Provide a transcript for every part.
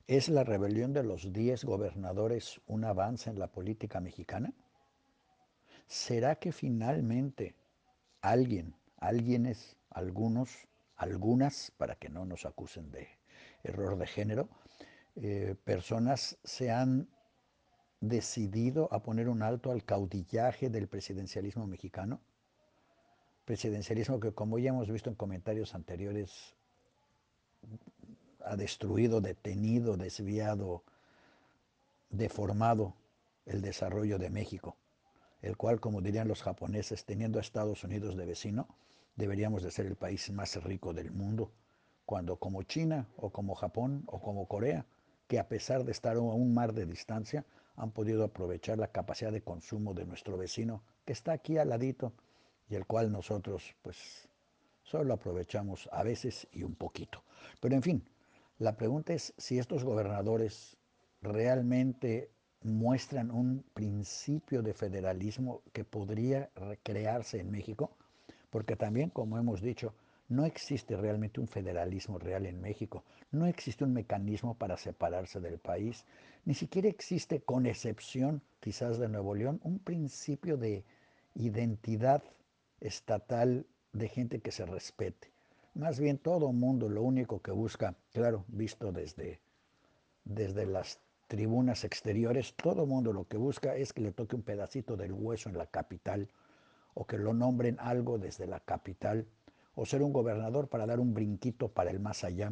¿Es la rebelión de los 10 gobernadores un avance en la política mexicana? ¿Será que finalmente alguienes, algunos, algunas, para que no nos acusen de error de género, personas se han decidido a poner un alto al caudillaje del presidencialismo mexicano? Presidencialismo que, como ya hemos visto en comentarios anteriores, ha destruido, detenido, desviado, deformado el desarrollo de México, el cual, como dirían los japoneses, teniendo a Estados Unidos de vecino, deberíamos de ser el país más rico del mundo, cuando como China o como Japón o como Corea, que a pesar de estar a un mar de distancia, han podido aprovechar la capacidad de consumo de nuestro vecino, que está aquí al ladito, y el cual nosotros, pues, solo aprovechamos a veces y un poquito. Pero en fin, la pregunta es si estos gobernadores realmente muestran un principio de federalismo que podría recrearse en México, porque también, como hemos dicho, no existe realmente un federalismo real en México, no existe un mecanismo para separarse del país, ni siquiera existe, con excepción quizás de Nuevo León, un principio de identidad estatal de gente que se respete. Más bien todo mundo lo único que busca, claro, visto desde las tribunas exteriores, todo mundo lo que busca es que le toque un pedacito del hueso en la capital, o que lo nombren algo desde la capital, o ser un gobernador para dar un brinquito para el más allá.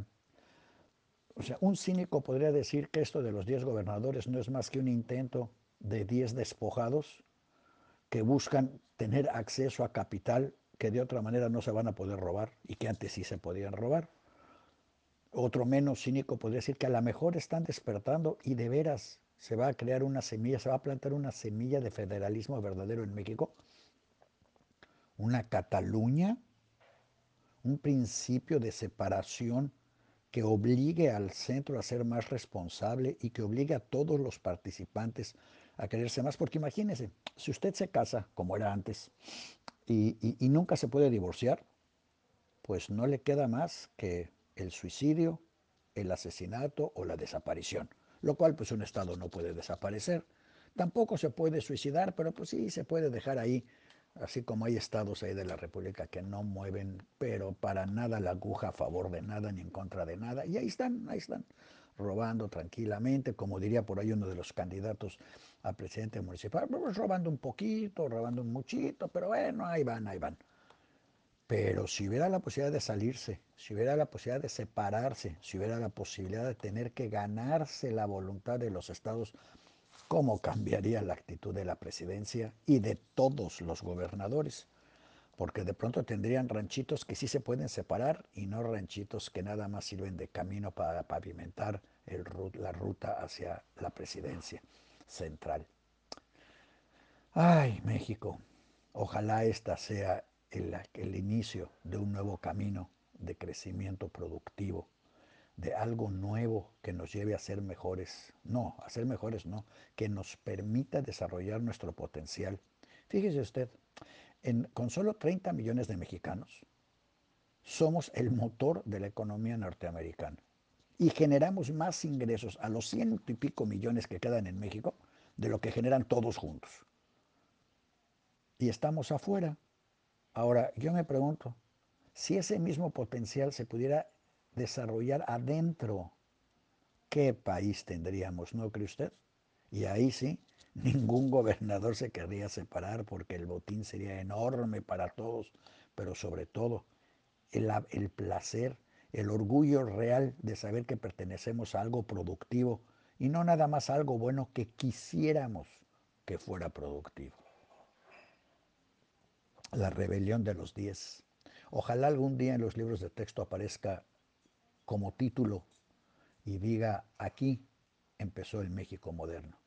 O sea, un cínico podría decir que esto de los 10 gobernadores no es más que un intento de 10 despojados que buscan tener acceso a capital que de otra manera no se van a poder robar y que antes sí se podían robar. Otro menos cínico podría decir que a lo mejor están despertando y de veras se va a crear una semilla, se va a plantar una semilla de federalismo verdadero en México, una Cataluña, un principio de separación que obligue al centro a ser más responsable y que obligue a todos los participantes a quererse más. Porque imagínense, si usted se casa, como era antes, y nunca se puede divorciar, pues no le queda más que el suicidio, el asesinato o la desaparición, lo cual pues un Estado no puede desaparecer. Tampoco se puede suicidar, pero pues sí se puede dejar ahí, así como hay estados ahí de la República que no mueven, pero para nada la aguja a favor de nada ni en contra de nada, y ahí están, robando tranquilamente, como diría por ahí uno de los candidatos a presidente municipal, pues robando un poquito, robando un muchito, pero bueno, ahí van, ahí van. Pero si hubiera la posibilidad de salirse, si hubiera la posibilidad de separarse, si hubiera la posibilidad de tener que ganarse la voluntad de los estados, ¿cómo cambiaría la actitud de la presidencia y de todos los gobernadores? Porque de pronto tendrían ranchitos que sí se pueden separar y no ranchitos que nada más sirven de camino para pavimentar la ruta hacia la presidencia central. Ay, México, ojalá esta sea el inicio de un nuevo camino de crecimiento productivo, de algo nuevo que nos lleve a ser mejores, no, a ser mejores no, que nos permita desarrollar nuestro potencial. Fíjese usted, con solo 30 millones de mexicanos, somos el motor de la economía norteamericana y generamos más ingresos a los ciento y pico millones que quedan en México de lo que generan todos juntos. Y estamos afuera. Ahora, yo me pregunto, si ese mismo potencial se pudiera desarrollar adentro, ¿qué país tendríamos, no cree usted? Y ahí sí, ningún gobernador se querría separar porque el botín sería enorme para todos, pero sobre todo el placer, el orgullo real de saber que pertenecemos a algo productivo y no nada más a algo bueno que quisiéramos que fuera productivo. La rebelión de los 10. Ojalá algún día en los libros de texto aparezca como título y diga, aquí empezó el México moderno.